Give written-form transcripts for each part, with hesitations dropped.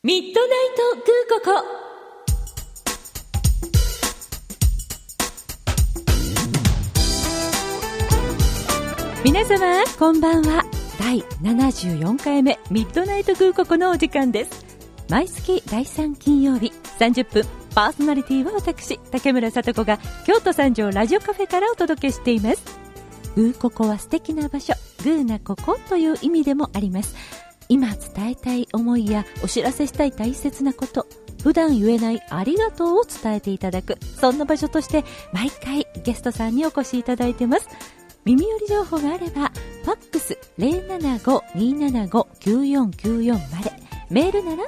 ミッドナイトグーココ。皆様こんばんは。第74回目ミッドナイトグーココのお時間です。毎月第3金曜日30分、パーソナリティは私竹村さと子が京都三条ラジオカフェからお届けしています。グーココは素敵な場所、グーなここという意味でもあります。今伝えたい思いやお知らせしたい大切なこと、普段言えないありがとうを伝えていただく、そんな場所として毎回ゲストさんにお越しいただいてます。耳寄り情報があればファックス 075-275-9494 まで、メールなら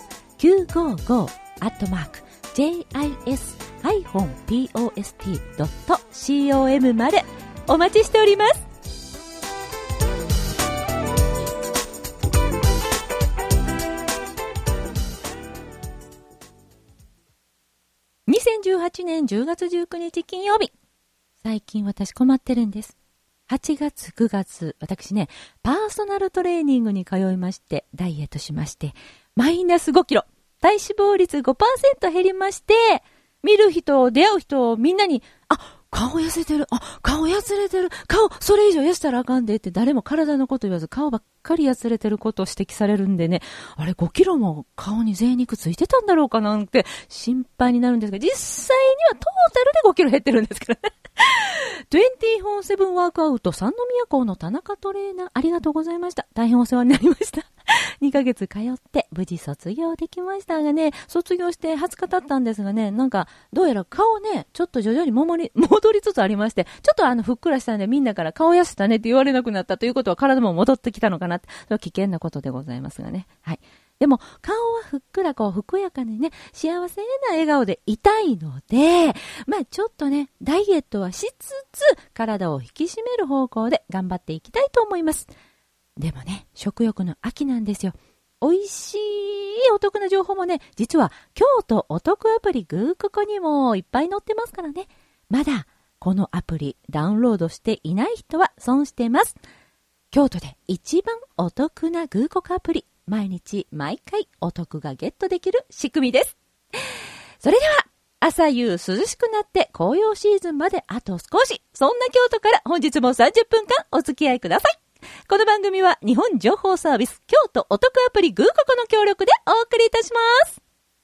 955@jis-post.com までお待ちしております。2018年10月19日金曜日、最近私困ってるんです。8月9月、私ね、パーソナルトレーニングに通いまして、ダイエットしまして、マイナス5キロ、体脂肪率 5% 減りまして、見る人、出会う人、みんなに、顔痩せてる、顔痩せれてる、顔、それ以上痩せたらあかんでって誰も体のこと言わず、顔ばっかり痩せれてることを指摘されるんでね、あれ5キロも顔に贅肉ついてたんだろうかなんて心配になるんですが、実際にはトータルで5キロ減ってるんですけどね。24/7 ワークアウト三宮校の田中トレーナー、ありがとうございました。大変お世話になりました。2ヶ月通って無事卒業できましたがね、卒業して20日経ったんですがね、なんかどうやら顔ね、ちょっと徐々に戻りつつありまして、ちょっとふっくらしたんで、みんなから顔痩せたねって言われなくなったということは、体も戻ってきたのかなって、それは危険なことでございますがね。はい。でも顔はふっくらふくやかにね、幸せな笑顔でいたいので、ちょっとね、ダイエットはしつつ体を引き締める方向で頑張っていきたいと思います。でもね、食欲の秋なんですよ。美味しいお得な情報もね、実は京都お得アプリグーココにもいっぱい載ってますからね。まだこのアプリダウンロードしていない人は損してます。京都で一番お得なグーココアプリ、毎日毎回お得がゲットできる仕組みです。それでは朝夕涼しくなって紅葉シーズンまであと少し、そんな京都から本日も30分間お付き合いください。この番組は日本情報サービス京都お得アプリグーココの協力でお送りいたします。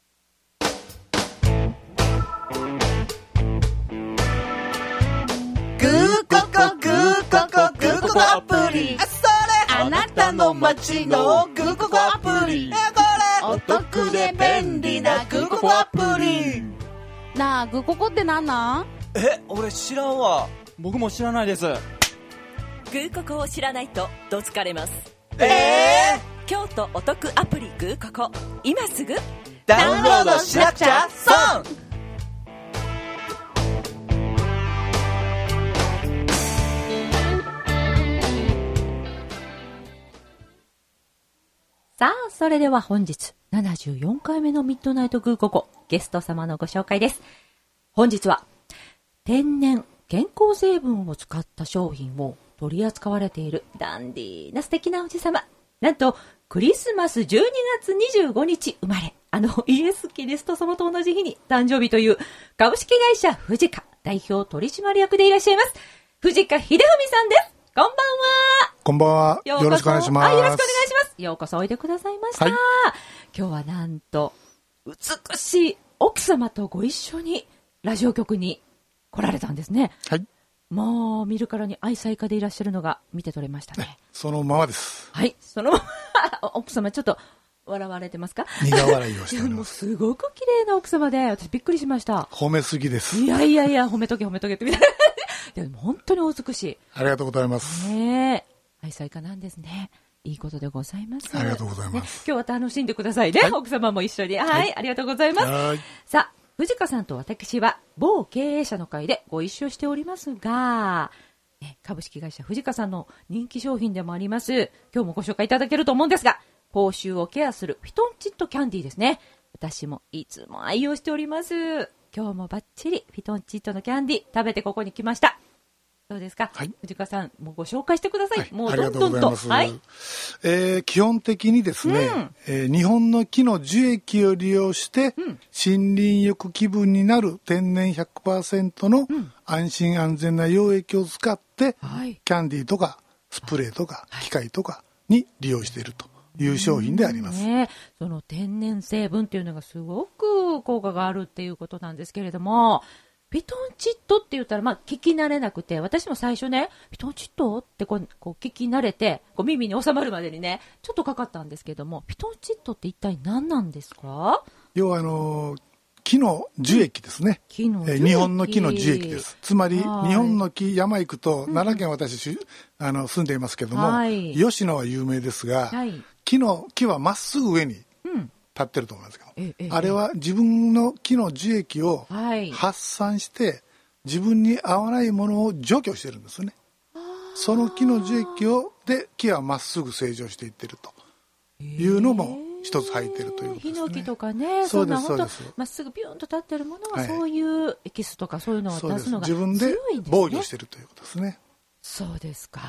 グーココグーココグーココアプリ、それあなたの街のグーココアプリ、これお得で便利なグーココアプリ。 なあ、グーココってなんなん？ 俺知らんわ。僕も知らないです。 グーココを知らないとどつかれます。京都お得アプリグーココ、今すぐダウンロードしなくちゃ損。 さあ、それでは本日74回目のミッドナイトグーココ、ゲスト様のご紹介です。本日は天然健康成分を使った商品を取り扱われているダンディーな素敵なおじさま、なんとクリスマス12月25日生まれ、イエス・キリスト様と同じ日に誕生日という株式会社フジカ代表取締役でいらっしゃいます藤川秀文さんです。こんばんは。 こんばんは。よろしくお願いします。 よろしくお願いします。ようこそおいでくださいました。 はい、 今日はなんと美しい奥様とご一緒にラジオ局に来られたんですね。 はい。 もう見るからに愛妻家でいらっしゃるのが見て取れましたね。 そのままです。 はい、そのまま奥様ちょっと笑われてますか？ 苦笑いをしております。 もうすごく綺麗な奥様で、私びっくりしました。 褒めすぎです。 いや褒めとけってみたいな。でも本当にお美しい。 ありがとうございます。 ねえ、愛妻家なんですね。いいことでございます。 ありがとうございます。 ね、今日は楽しんでくださいね。はい、奥様も一緒に。はい、ありがとうございます。 はい。 さあ、藤川さんと私は某経営者の会でご一緒しておりますが、株式会社藤川さんの人気商品でもあります、今日もご紹介いただけると思うんですが、口臭をケアするフィトンチッドキャンディーですね。私もいつも愛用しております。今日もバッチリフィトンチッドのキャンディー食べてここに来ました。 そうですか。 はい藤川さん、もうご紹介してください。 はい、 もうありがどんどんと。 とうございます。 はい。 基本的にですね、日本の木の樹液を利用して、森林浴気分になる天然 100% の安心安全な溶液を使って、 はい。 キャンディーとかスプレーとか機械とかに利用しているという商品であります。 ね、その天然成分っていうのがすごく効果があるっていうことなんですけれども、ピトンチッドって言ったら、聞き慣れなくて、私も最初ね、ピトンチッドってこう聞き慣れて、耳に収まるまでにね、ちょっとかかったんですけども、ピトンチッドって一体何なんですか？ 要は木の樹液ですね。 木の樹液。 日本の木の樹液です。つまり、日はい本の木、山行くと、奈良県私住んでいますけども、 はい吉野は有名ですが、 はい。 木はまっすぐ上に立ってると思いますけど、 ええあれは自分の木の樹液をはい。 発散して、自分に合わないものを除去してるんですね。その木の樹液で木はまっすぐ成長していってるというのも一つ入っているということですね。 ヒノキとかね、 そうですんな本当そうですまっすぐビューンと立ってるものは、 はいそういうエキスとかそういうのをそうです。 出すのが自分で強いんですね。 防御しているということですね。 そうですか。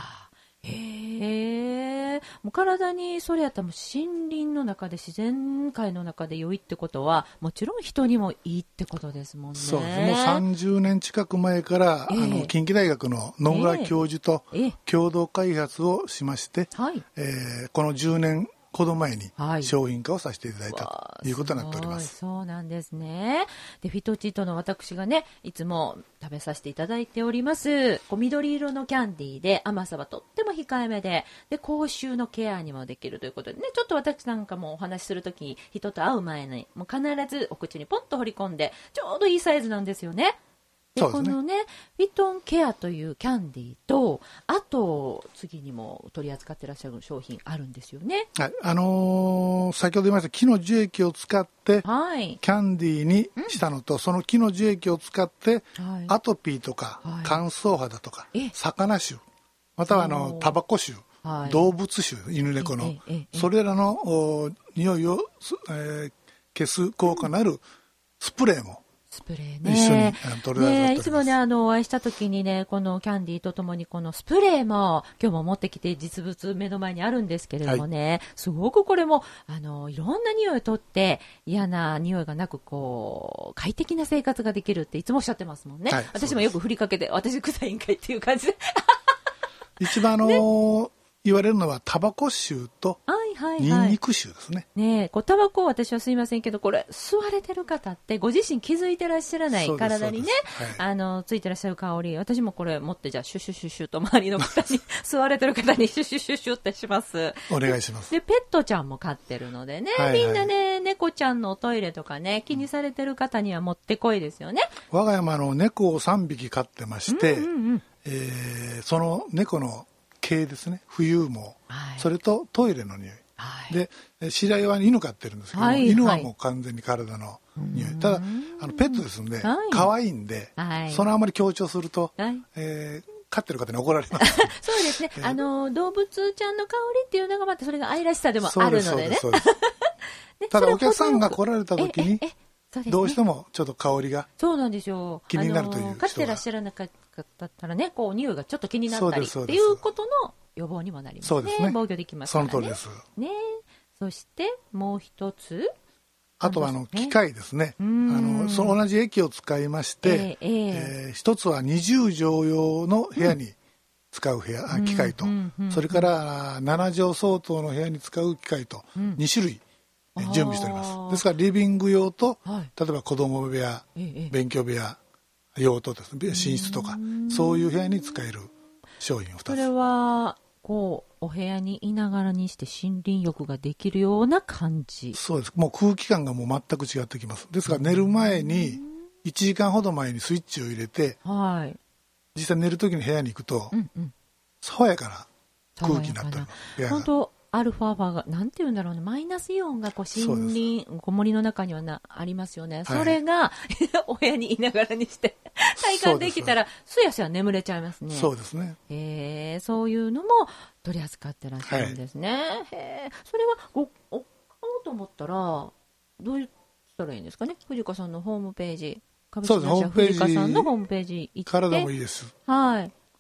へえ。もう体にそれやったらもう森林の中で自然界の中で良いってことはもちろん人にもいいってことですもんね。 そうです。もう30年近く前から、近畿大学の野村教授と共同開発をしまして、 はい。 この10年ほど前にはい商品化をさせていただいたということになっております。 そうなんですね。で、フィトチッドの私がね、いつも食べさせていただいております。緑色のキャンディーで甘さはとっても控えめで、口臭のケアにもできるということでね、ちょっと私なんかもお話しするとき、人と会う前に、もう必ずお口にポンと放り込んで、ちょうどいいサイズなんですよね。でそうですね。 このね、フィトンケアというキャンディーと、あと、次にも取り扱ってらっしゃる商品あるんですよね。 はい。先ほど言いました木の樹液を使ってはい。 キャンディーにしたのと、その木の樹液を使ってはい。 アトピーとかはい乾燥肌とかえ魚臭、またはタバコ臭、 はい動物臭、犬猫のそれらの匂いを消す効果のあるスプレーもスプレーね。 一緒に取り扱っております。 ね、いつもね、お会いした時にね、このキャンディーとともにこのスプレーも今日も持ってきて実物目の前にあるんですけれどもね、すごくこれも、いろんな匂いを取って嫌な匂いがなく、快適な生活ができるっていつもおっしゃってますもんね。 はい、 私もよく振りかけて、私臭いんかいっていう感じで。 一番言われるのはタバコ臭とニンニク臭ですね。 ねえ、タバコ私はすいませんけど、これ吸われてる方ってご自身気づいてらっしゃらない体にね、ついてらっしゃる香り、私もこれ持ってじゃあシュシュシュシュと周りの方に吸われてる方にシュシュシュシュってします。 お願いします。 でペットちゃんも飼ってるのでね、みんなね猫ちゃんのおトイレとかね気にされてる方にはもってこいですよね。 我が山の猫を3匹飼ってまして、その猫の毛ですね、冬も、それとトイレの匂い、で知り合いは犬飼ってるんですけど、犬はもう完全に体の匂い、ただペットですんで、可愛いんで、そのあまり強調すると、飼ってる方に怒られます。 そうですね、動物ちゃんの香りっていうのがまたそれが愛らしさでもあるのでね。 ただお客さんが来られた時にどうしてもちょっと香りが気になるという人が、 飼ってらっしゃらなかったらね、匂いがちょっと気になったりっていうことの予防にもなりますね。 そうですね、 防御できますからね。 その通りです。 ね、そしてもう一つ、 あとは機械ですね。その同じ液を使いまして、一つは20畳用の部屋に使う機械と、それから7畳相当の部屋に使う機械と2種類準備しております。ですからリビング用と、例えば子供部屋、勉強部屋用とですね、寝室とかそういう部屋に使える商品を2つ。 それはお部屋にいながらにして森林浴ができるような感じ。 そうです。もう空気感がもう全く違ってきます。ですから寝る前に1時間ほど前にスイッチを入れて、実際寝る時に部屋に行くと、爽やかな空気になってる部屋が。 本当アルファ波がなんていうんだろうね、マイナスイオンが森林森の中にはありますよね。それがお部屋にいながらにして体感できたらすやすや眠れちゃいますね。 そうですね。 そういうのも取り扱ってらっしゃるんですね。それは買おうと思ったらどうしたらいいんですかね。藤川さんのホームページ、株式会社藤川さんのホームページ行って、 体もいいです。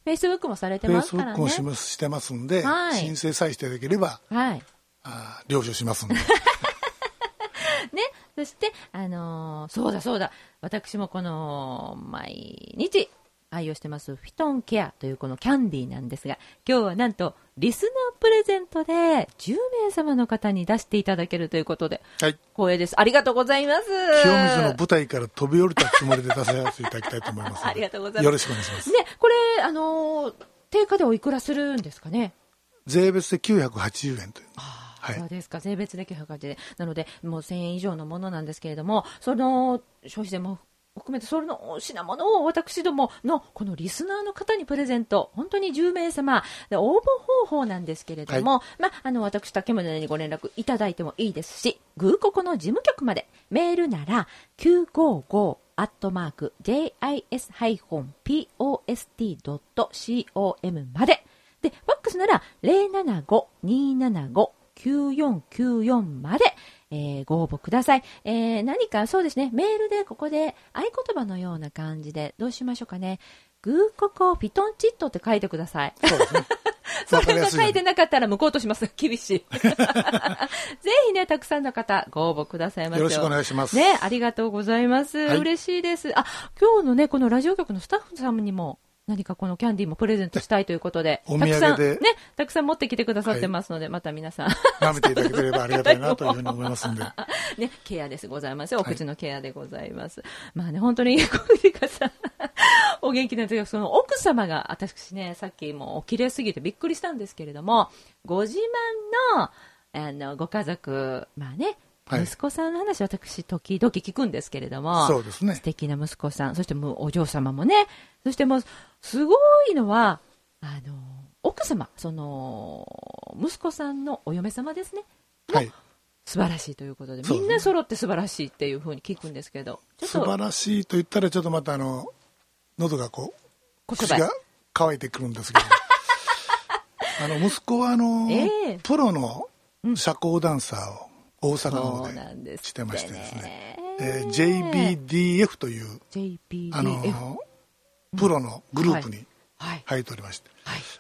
フェイスブックもされてますからね。 フェイスブックもしてますんで、 はい、 申請さえしていただければ、 はい、 了承しますんで。ね、 そして、そうだ、私もこの、毎日、愛用してますフィトンケアというこのキャンディーなんですが、今日はなんとリスナープレゼントで10名様の方に出していただけるということで、はい、光栄です。ありがとうございます。 清水の舞台から飛び降りたつもりで出させていただきたいと思います。 ありがとうございます。 よろしくお願いします。 ね、これ定価でおいくらするんですかね。 税別で980円という。 はい、そうですか。税別で980円なのでもう1000円以上のものなんですけれども、その消費税も含めてそれの品物を私どものこのリスナーの方にプレゼント、本当に10名様で、応募方法なんですけれども、はい、私竹村にご連絡いただいてもいいですし、グーココの事務局までメールなら955@jis-post.com まで、でファックスなら 075-275-9494 まで、ご応募ください。何かそうですね、メールでここで合言葉のような感じでどうしましょうかね。グーココフィトンチットって書いてください。 そうですね。 それが書いてなかったら向こうとします。厳しい。ぜひね、たくさんの方ご応募くださいませ。 よろしくお願いします。 ね、ありがとうございます。はい、嬉しいです。今日のね、このラジオ局のスタッフさんにも何かこのキャンディーもプレゼントしたいということで、 お土産でたくさん持ってきてくださってますので、はい、また皆さん舐めていただければありがたいなというふうに思いますんでね、ケアですございます。お口のケアでございます。はい、まあね、本当に小栗さんお元気なんですけど、その奥様が私ね、さっきもうお綺麗すぎてびっくりしたんですけれども、ご自慢のご家族、まあね、はい、息子さんの話、私時々聞くんですけれども、 そうですね、 素敵な息子さん、そしてもうお嬢様もね、そしてもうすごいのは奥様、その息子さんのお嫁様ですね、はい、素晴らしいということで、みんな揃って素晴らしいっていうふうに聞くんですけど、ちょっと素晴らしいと言ったらちょっとまた喉が口が乾いてくるんですけど息子はプロの社交ダンサーを大阪の方でしてましてですね、JBDF というプロのグループに入っておりまして、はいはい、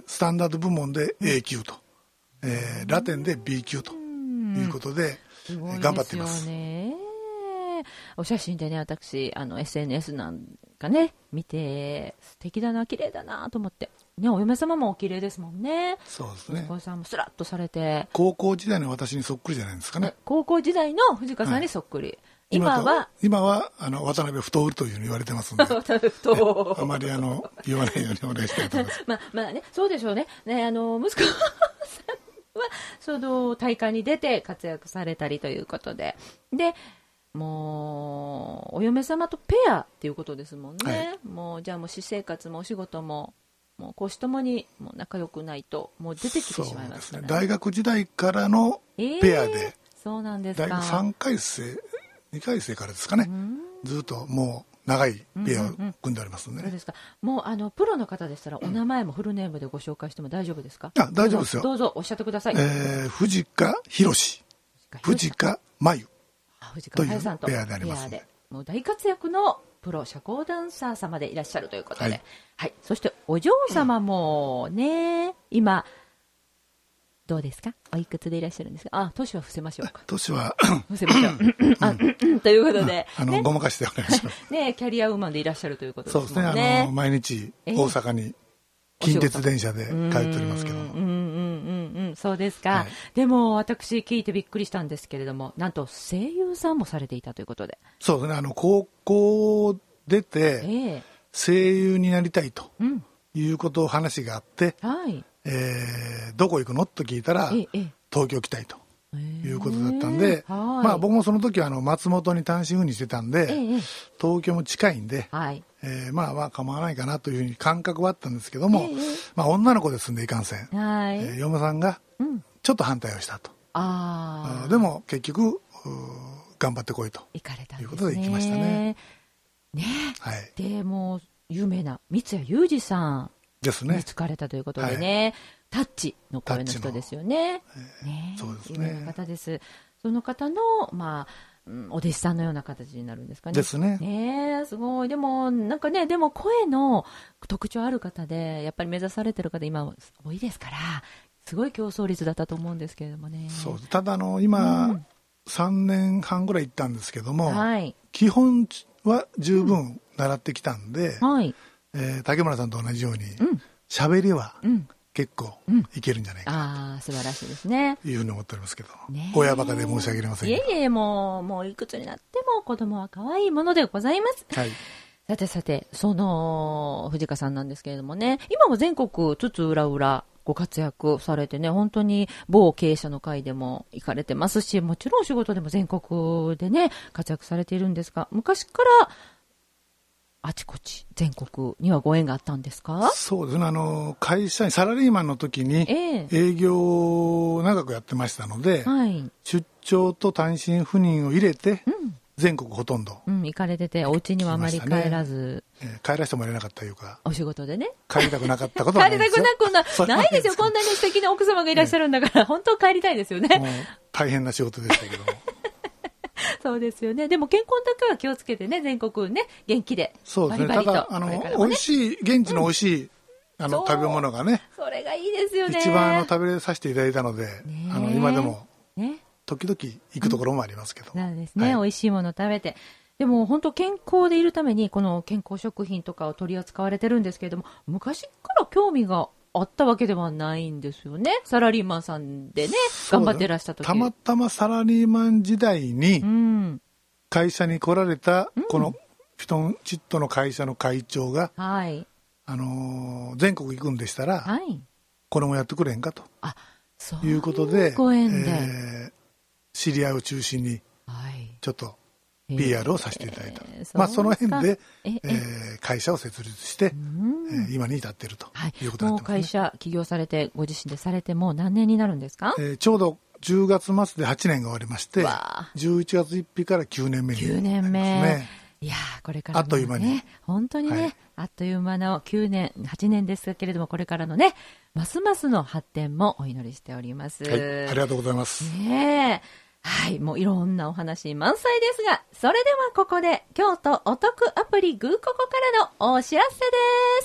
スタンダード部門で A 級と、ラテンで B 級ということで、頑張っています。 お写真でね、私SNS なんかね見て素敵だな、綺麗だなと思ってね、お嫁様もお綺麗ですもんね。 そうですね。 息子さんもスラッとされて、 高校時代の私にそっくりじゃないですかね。 高校時代の藤川さんにそっくり。はい、今は渡辺太というふうに言われてますのであまり言わないようにお願いしたいと思います。 まあね、そうでしょうね。ね、息子さんはその大会に出て活躍されたりということで、でもうお嫁様とペアっていうことですもんね。はい、もうじゃあもう私生活もお仕事ももう公私ともにもう仲良くないともう出てきてしまいますからね。 大学時代からのペアで、 そうなんですか。 大学3回生2回生からですかね、ずっともう長いペアを組んでありますので、ね。そうですか。もうプロの方でしたらお名前もフルネームでご紹介しても大丈夫ですか？ 大丈夫ですよ。 どうぞおっしゃってください。 藤川博、藤川真由というペアでありますので、 もう大活躍のプロ社交ダンサー様でいらっしゃるということで、はいはい、そしてお嬢様もね、今どうですか？おいくつでいらっしゃるんですか？年は伏せましょうか。 年は伏せましょうということで、 ね、ごまかしてお願いしますね。キャリアウーマンでいらっしゃるということですもんね。 そうですね。毎日大阪に近鉄電車で帰っておりますけども、 そうですか。はい、でも私聞いてびっくりしたんですけれども、なんと声優さんもされていたということで。 そうですね。高校出て声優になりたいということを話があって、はい、どこ行くのと聞いたら、東京来たいということだったんで、まあ僕もその時は松本に単身赴任してたんで、東京も近いんで、はい、まあ構わないかなというふうに感覚はあったんですけども、まあ女の子で住んでいかんせん、はい、嫁さんがちょっと反対をしたと。でも結局頑張ってこいということで行きましたね。 ね、はい、でもう有名な三谷裕二さんですね。 見つかれたということでね、はい、タッチの声の人ですよね。 そうですね。 有名な方です。その方のお弟子さんのような形になるんですかね。 ですね。 すごい。でもなんかね、でも声の特徴ある方でやっぱり目指されてる方今多いですから、すごい競争率だったと思うんですけれどもね。 そう。ただ今、3年半ぐらい行ったんですけども、基本は十分習ってきたんで、竹村さんと同じように喋りは結構いけるんじゃないかなと、素晴らしいですね。 いうふうに思っておりますけど、親バカで申し訳ありませんが。 いえいえ、もういくつになっても子供は可愛いものでございます。さて、その藤川さんなんですけれどもね、今も全国津々浦々ご活躍されてね、本当に某経営者の会でも行かれてますし、もちろんお仕事でも全国でね活躍されているんですが、昔からあちこち全国にはご縁があったんですか？ そうですね。会社にサラリーマンの時に営業を長くやってましたので、出張と単身赴任を入れて、全国ほとんど、 行かれてて、お家にはあまり帰らず、 帰らせてもらえなかったというか、 お仕事でね帰りたくなかったことはないですよ。 帰りたくないですよ。こんなに素敵な奥様がいらっしゃるんだから、本当帰りたいですよね。 もう大変な仕事でしたけどもそうですよね。でも健康だけは気をつけてね、全国ね、元気でそうですね。 バリバリと、 ただ美味しい、現地の美味しい、食べ物がね、 それがいいですよね。 一番食べさせていただいたので、今でも時々行くところもありますけど、 そうですね、美味しいもの食べて。でも本当健康でいるためにこの健康食品とかを取り扱われてるんですけれども、昔から興味があったわけではないんですよね。サラリーマンさんでね、頑張ってらした時、 たまたまサラリーマン時代に会社に来られたこのフィトンチットの会社の会長が、全国行くんでしたら、これもやってくれへんかということで、 ご縁で、 知り合いを中心にちょっとPR をさせていただいた、その辺で、会社を設立して、今に至っているということになってますね。もう会社起業されて、ご自身でされてもう何年になるんですか？ ちょうど10月末で8年が終わりまして、11月1日から9年目になりますね。9年目。 いやー、これから、 あっという間に本当にね、あっという間の9年8年ですけれども、これからのねますますの発展もお祈りしております。 ありがとうございます。 もういろんなお話満載ですが、それではここで京都お得アプリグーココからのお知らせです。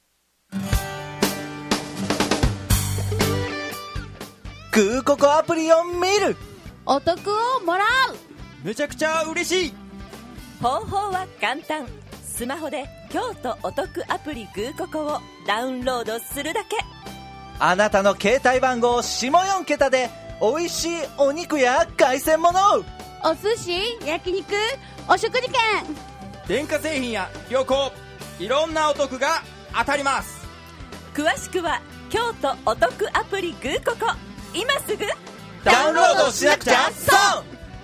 グーココアプリを見る、 お得をもらう、 めちゃくちゃ嬉しい。 方法は簡単。スマホで京都お得アプリグーココをダウンロードするだけ。 あなたの携帯番号下4桁で美味しいお肉や海鮮物、 お寿司、焼肉、お食事券、 電化製品や旅行、いろんなお得が当たります。 詳しくは京都お得アプリグーココ、今すぐダウンロードしなくちゃ損。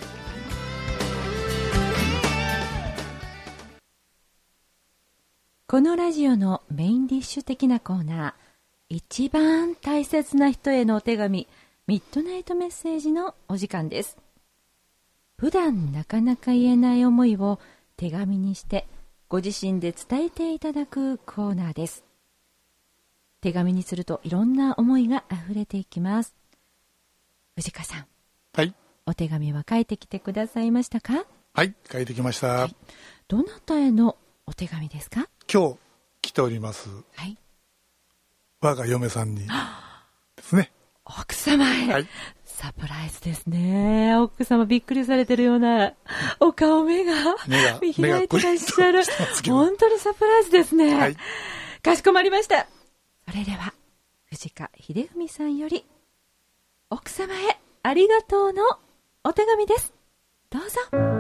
このラジオのメインディッシュ的なコーナー、一番大切な人へのお手紙、ミッドナイトメッセージのお時間です。普段なかなか言えない思いを手紙にしてご自身で伝えていただくコーナーです。手紙にするといろんな思いがあふれていきます。藤川さん、お手紙は書いてきてくださいましたか？ はい、書いてきました。 どなたへのお手紙ですか？ 今日来ております、我が嫁さんにですね。 奥様へ、サプライズですね。奥様びっくりされてるようなお顔、目が開いてらっしゃる。本当にサプライズですね。かしこまりました。それでは藤川秀文さんより奥様へありがとうのお手紙です。どうぞ。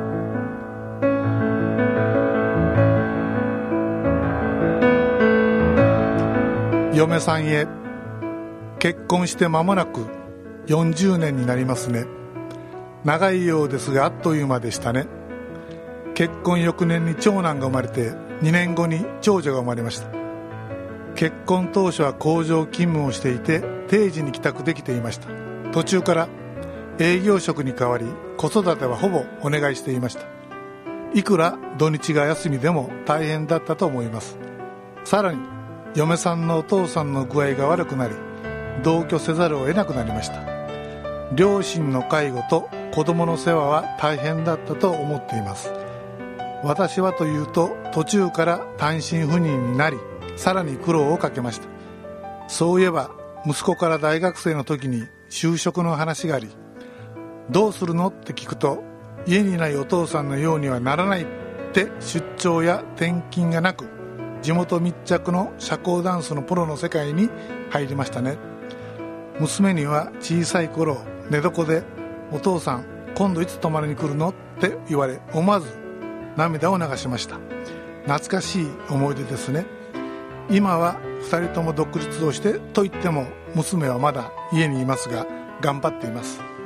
嫁さんへ、結婚して間もなく40年になりますね。長いようですがあっという間でしたね。結婚翌年に長男が生まれて2年後に長女が生まれました。結婚当初は工場勤務をしていて定時に帰宅できていました。途中から営業職に変わり子育てはほぼお願いしていました。いくら土日が休みでも大変だったと思います。さらに嫁さんのお父さんの具合が悪くなり同居せざるを得なくなりました。両親の介護と子供の世話は大変だったと思っています。私はというと、途中から単身赴任になり、さらに苦労をかけました。そういえば息子から大学生の時に就職の話があり、どうするのって聞くと、家にいないお父さんのようにはならないって出張や転勤がなく、地元密着の社交ダンスのプロの世界に入りましたね。娘には小さい頃寝床で、お父さん今度いつ泊まりに来るのって言われ、思わず涙を流しました。懐かしい思い出ですね。今は2人とも独立をしてと言っても、娘はまだ家にいますが頑張っています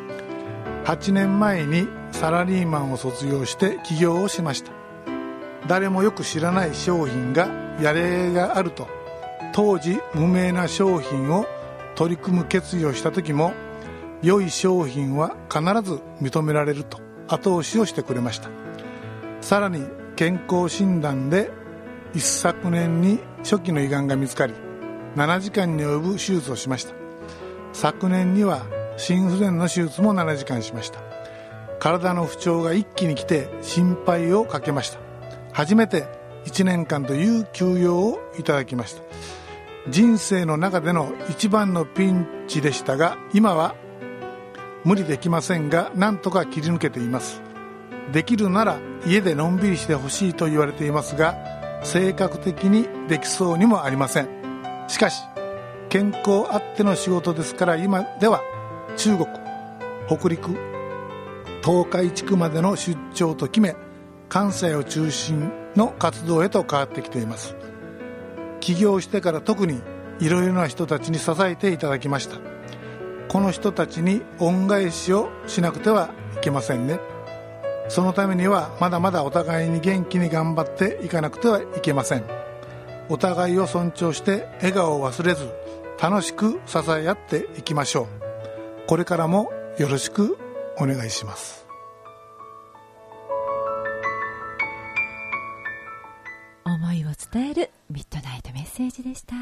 。8年前にサラリーマンを卒業して起業をしました。誰もよく知らない商品がやれがあると、当時無名な商品を取り組む決意をした時も、良い商品は必ず認められると後押しをしてくれました。さらに健康診断で一昨年に初期の胃がんが見つかり、7時間に及ぶ手術をしました。昨年には心不全の手術も7時間しました。体の不調が一気に来て心配をかけました。初めて1年間という休養をいただきました。人生の中での一番のピンチでしたが、今は無理できませんが、なんとか切り抜けています。できるなら家でのんびりしてほしいと言われていますが、性格的にできそうにもありません。しかし健康あっての仕事ですから、今では中国、北陸、東海地区までの出張と決め、関西を中心の活動へと変わってきています。起業してから特にいろいろな人たちに支えていただきました。この人たちに恩返しをしなくてはいけませんね。そのためにはまだまだお互いに元気に頑張っていかなくてはいけません。お互いを尊重して笑顔を忘れず、楽しく支え合っていきましょう。これからもよろしくお願いします。 思いを伝えるミッドナイトメッセージでした。素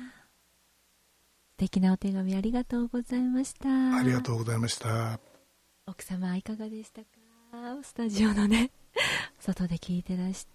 敵なお手紙ありがとうございました。 ありがとうございました。 奥様いかがでしたか？スタジオのね外で聞いてらして、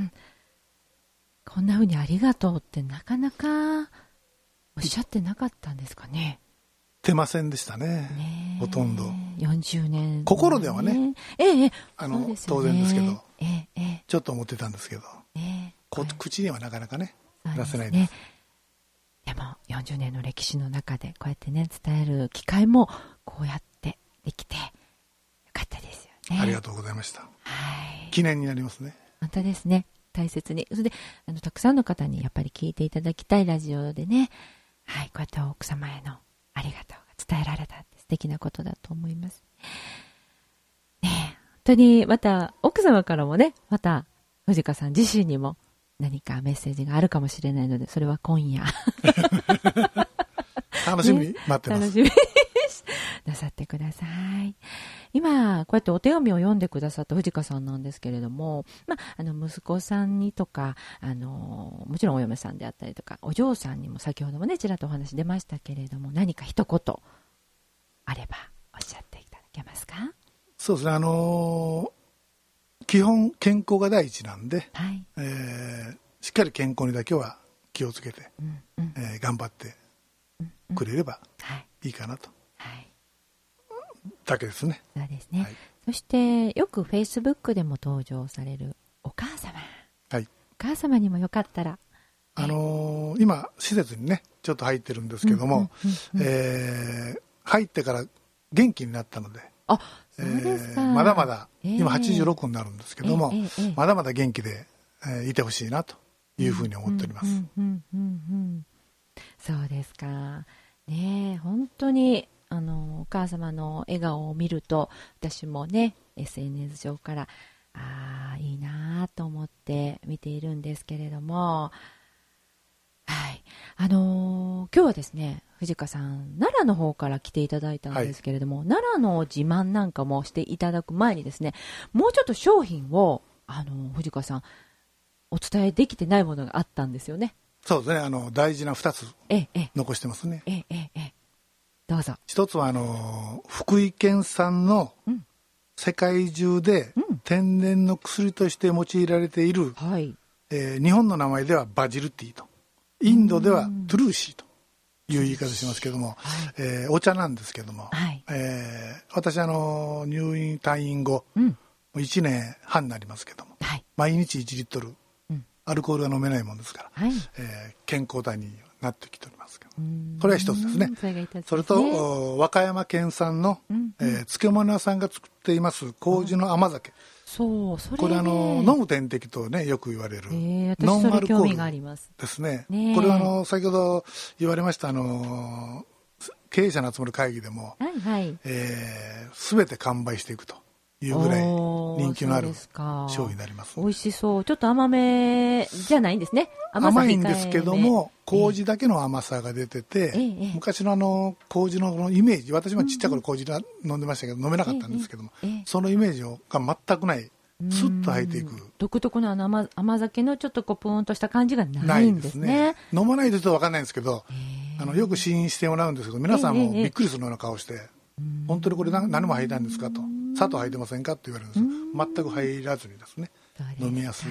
こんな風にありがとうってなかなかおっしゃってなかったんですかね。 出ませんでしたね、ほとんど。 40年、 心ではね、 そうですよね、 当然ですけど、ちょっと思ってたんですけど、口にはなかなかね出せないです。 でも40年の歴史の中でこうやってね伝える機会もこうやってできてよかったですよね。 ありがとうございました、記念になりますね。 本当ですね。大切に、それでたくさんの方にやっぱり聞いていただきたいラジオでね、こうやって奥様へのありがとうが伝えられたって素敵なことだと思いますね。本当にまた奥様からもね、また藤川さん自身にも何かメッセージがあるかもしれないので、それは今夜楽しみに待ってます、 楽しみになさってください。今こうやってお手紙を読んでくださった藤川さんなんですけれども、息子さんにとかもちろんお嫁さんであったりとかお嬢さんにも先ほどもねちらっとお話出ましたけれども、何か一言あればおっしゃっていただけますか？ そうですね、基本健康が第一なんで、しっかり健康にだけは気をつけて、頑張ってくれればいいかなと、だけですね。 そうですね、そしてよくフェイスブックでも登場されるお母様、お母様にもよかったら、 今施設にねちょっと入ってるんですけども、入ってから元気になったので、 そうですか。 まだまだ、今86になるんですけども、まだまだ元気で、いてほしいなというふうに思っております。 そうですかね。本当にお母様の笑顔を見ると私もね SNS 上からいいなと思って見ているんですけれども、今日はですね藤川さん奈良の方から来ていただいたんですけれども、奈良の自慢なんかもしていただく前にですね、もうちょっと商品を藤川さんお伝えできてないものがあったんですよね。 そうですね、大事な2つ残してますね。 どうぞ。 一つは福井県産の世界中で天然の薬として用いられている、 はい、 日本の名前ではバジルティーと、インドではトゥルーシーという言い方しますけども、お茶なんですけども、はい、私入院退院後、1年半になりますけども、はい、毎日1リットル、アルコールが飲めないもんですから、はい、健康体になってきておりますけど、これは一つですね。それと和歌山県産の、漬物屋さんが作っています麹の甘酒、 そうそれ、 これ飲む点滴とねよく言われる、ノンアルコールですね。これは先ほど言われました経営者の集まる会議でも、はいはい、全て完売していくというぐらい人気のある商品になります。 美味しそう。ちょっと甘めじゃないんですね。 甘いんですけども、麹だけの甘さが出てて、昔の麹のイメージ、私もちっちゃい頃麹飲んでましたけど飲めなかったんですけども、そのイメージが全くない、スッと入っていく独特の甘酒のちょっとプーンとした感じがないんですね。 飲まないとちょっと分かんないんですけど、よく試飲してもらうんですけど、皆さんもびっくりするような顔して、本当にこれ何も入ったんですかと、砂糖入ってませんかって言われるんですよ。全く入らずにですね、飲みやすい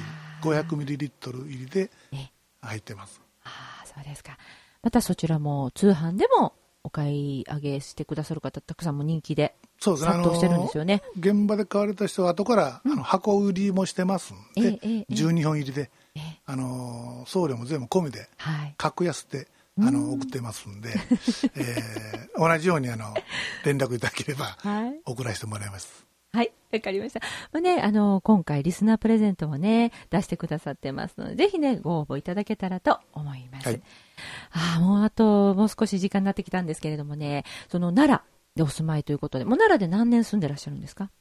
500ml 入りで入ってます。 そうですか。またそちらも通販でもお買い上げしてくださる方たくさんも人気で殺到してるんですよね。 現場で買われた人は後から箱売りもしてますんで、12本入りで送料も全部込みで格安で送ってますんで、同じように連絡いただければ送らせてもらいます。 はい、わかりました。今回リスナープレゼントもね出してくださってますので、ぜひねご応募いただけたらと思います。はい、もう少し時間になってきたんですけれどもね、その奈良でお住まいということで、もう奈良で何年住んでらっしゃるんですか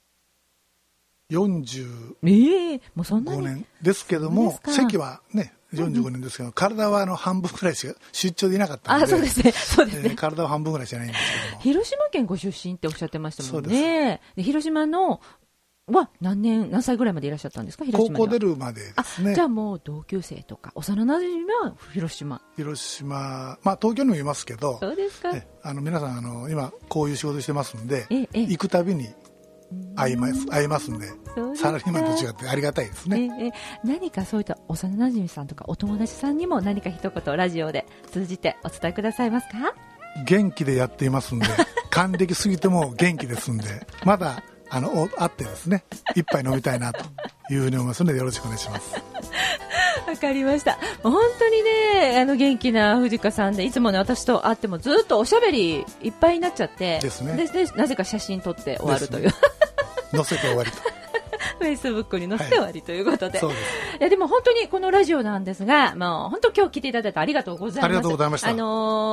？45年ですけども、席はね45年ですけど、体は半分くらいしか出張でいなかったので、 そうですね。 体は半分くらいじゃないんですけども。 広島県ご出身っておっしゃってましたもんね。で広島のは何歳ぐらいまでいらっしゃったんですか？広島には高校出るまでですね。 じゃあもう同級生とか幼馴染は広島、 東京にもいますけど、 そうですか。 皆さん今こういう仕事してますんで、行くたびに会いますんで、サラリーマンと違ってありがたいですね。 何かそういった幼馴染さんとかお友達さんにも何か一言ラジオで通じてお伝えくださいますか？ 元気でやっていますんで、還暦過ぎても元気ですんで、まだ会ってですね一杯飲みたいなというふうに思いますので、よろしくお願いします。 わかりました。本当にね元気な藤川さんで、いつもね私と会ってもずっとおしゃべりいっぱいになっちゃってですね。 でなぜか写真撮って終わるという、 載せて終わりとフェイスブックに載せて終わりということで、でも本当にこのラジオなんですが、もう本当今日来ていただいてありがとうございます。 ありがとうございました。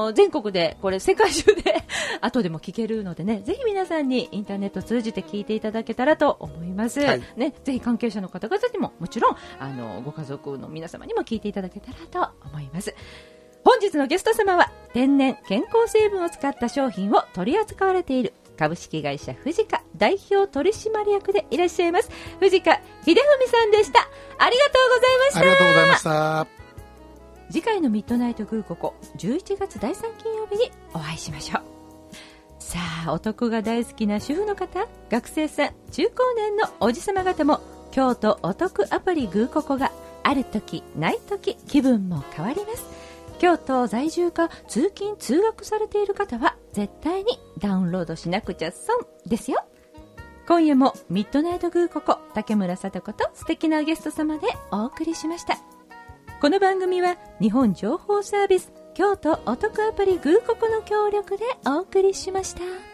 全国でこれ世界中で後でも聞けるのでね、ぜひ皆さんにインターネットを通じて聞いていただけたらと思います。ぜひ関係者の方々にももちろんご家族の皆様にも聞いていただけたらと思います。本日のゲスト様は天然健康成分を使った商品を取り扱われている株式会社フジカ代表取締役でいらっしゃいます藤川秀文さんでした。ありがとうございました。 ありがとうございました。 次回のミッドナイトグーココ11月第3金曜日にお会いしましょう。さあ、お得が大好きな主婦の方、学生さん、中高年のおじさま方も京都お得アプリグーココがある時ない時気分も変わります。京都在住か通勤通学されている方は絶対にダウンロードしなくちゃ損ですよ。今夜もミッドナイトグーココ竹村聡子と素敵なゲスト様でお送りしました。この番組は日本情報サービス京都お得アプリグーココの協力でお送りしました。